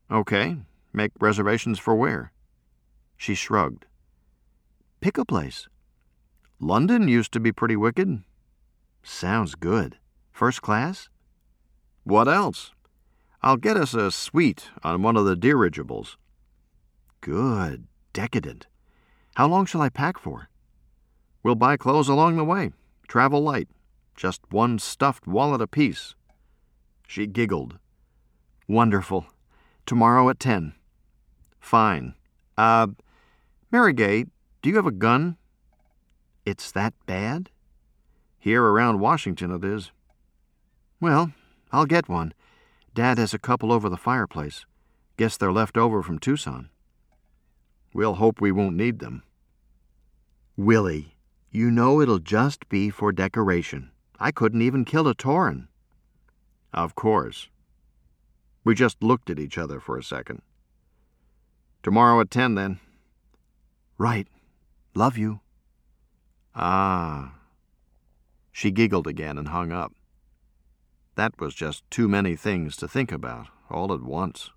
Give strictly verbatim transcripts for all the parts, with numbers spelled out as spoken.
Okay. Make reservations for where? She shrugged. Pick a place. London used to be pretty wicked. Sounds good. First class? What else? I'll get us a suite on one of the dirigibles. Good. Decadent. How long shall I pack for? We'll buy clothes along the way. Travel light. Just one stuffed wallet apiece. She giggled. Wonderful. Tomorrow at ten. Fine. Uh, Mary Gay, do you have a gun? It's that bad? Here around Washington it is. Well, I'll get one. Dad has a couple over the fireplace. Guess they're left over from Tucson. We'll hope we won't need them. Willie, you know it'll just be for decoration. I couldn't even kill a Tauren. Of course. We just looked at each other for a second. Tomorrow at ten, then. Right. Love you. Ah. She giggled again and hung up. That was just too many things to think about, all at once.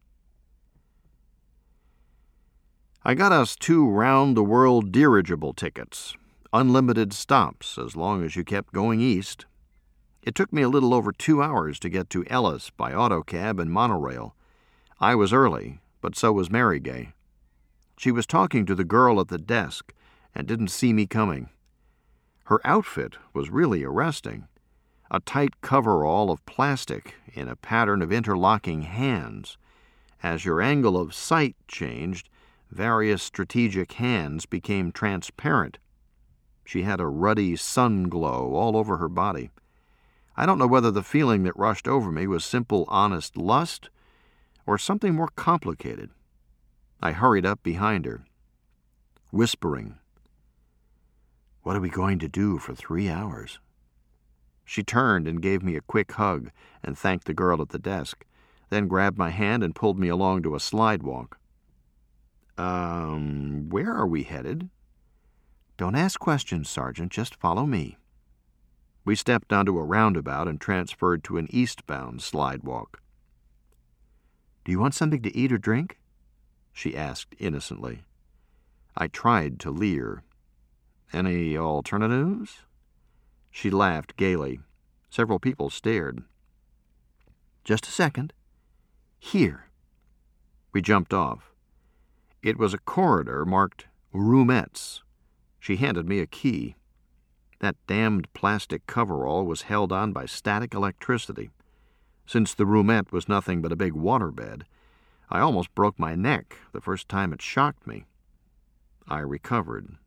I got us two round-the-world dirigible tickets, unlimited stops as long as you kept going east. It took me a little over two hours to get to Ellis by autocab and monorail. I was early, but so was Mary Gay. She was talking to the girl at the desk and didn't see me coming. Her outfit was really arresting. A tight coverall of plastic in a pattern of interlocking hands. As your angle of sight changed, various strategic hands became transparent. She had a ruddy sun glow all over her body. I don't know whether the feeling that rushed over me was simple, honest lust or something more complicated. I hurried up behind her, whispering, "What are we going to do for three hours?" She turned and gave me a quick hug and thanked the girl at the desk, then grabbed my hand and pulled me along to a slidewalk. Um, where are we headed? Don't ask questions, Sergeant. Just follow me. We stepped onto a roundabout and transferred to an eastbound slidewalk. Do you want something to eat or drink? She asked innocently. I tried to leer. Any alternatives? She laughed gaily. Several people stared. Just a second. Here. We jumped off. It was a corridor marked Roomettes. She handed me a key. That damned plastic coverall was held on by static electricity. Since the roomette was nothing but a big waterbed, I almost broke my neck the first time it shocked me. I recovered.